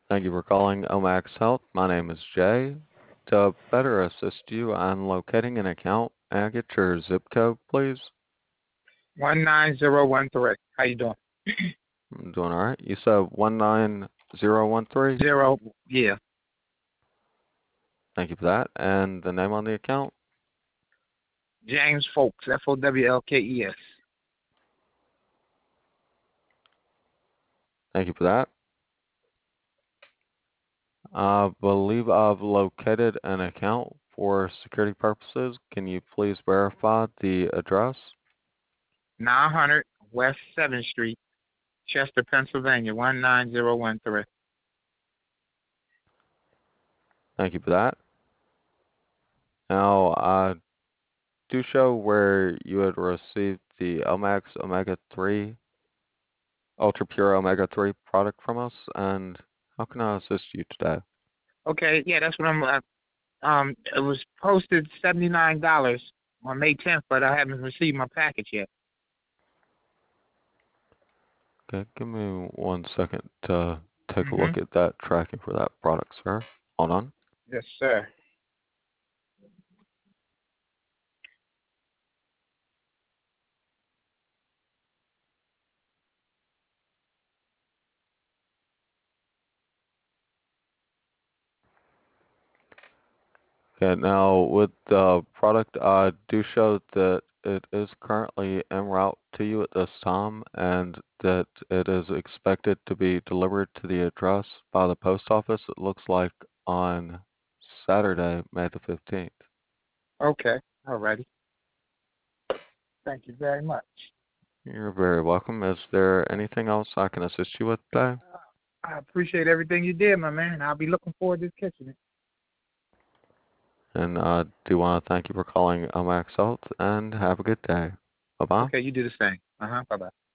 Thank you for calling Omax Health. My name is Jay. To better assist you on locating an account, may I get your zip code, please? 19013. How you doing? I'm doing all right. You said 19013? Zero. Yeah. Thank you for that. And the name on the account? James Folks. Fowlkes. Thank you for that. I believe I've located an account for security purposes. Can you please verify the address? 900 West 7th Street, Chester, Pennsylvania. 19013. Thank you for that. Now, I do show where you had received the Omax Omega 3 Ultra Pure Omega 3 product from us, and how can I assist you today? Okay. Yeah, that's what I'm. It was posted $79 on May 10th, but I haven't received my package yet. Okay, give me 1 second to take a look Mhm. at that tracking for that product, sir. Hold on. Yes, sir. Okay, now with the product, I do show that it is currently en route to you at this time and that it is expected to be delivered to the address by the post office, it looks like on Saturday, May the 15th. Okay. Alrighty. Thank you very much. You're very welcome. Is there anything else I can assist you with today? I appreciate everything you did, my man. I'll be looking forward to catching it. And I do want to thank you for calling Omax Health and have a good day. Bye bye. Okay, you do the same. Bye bye.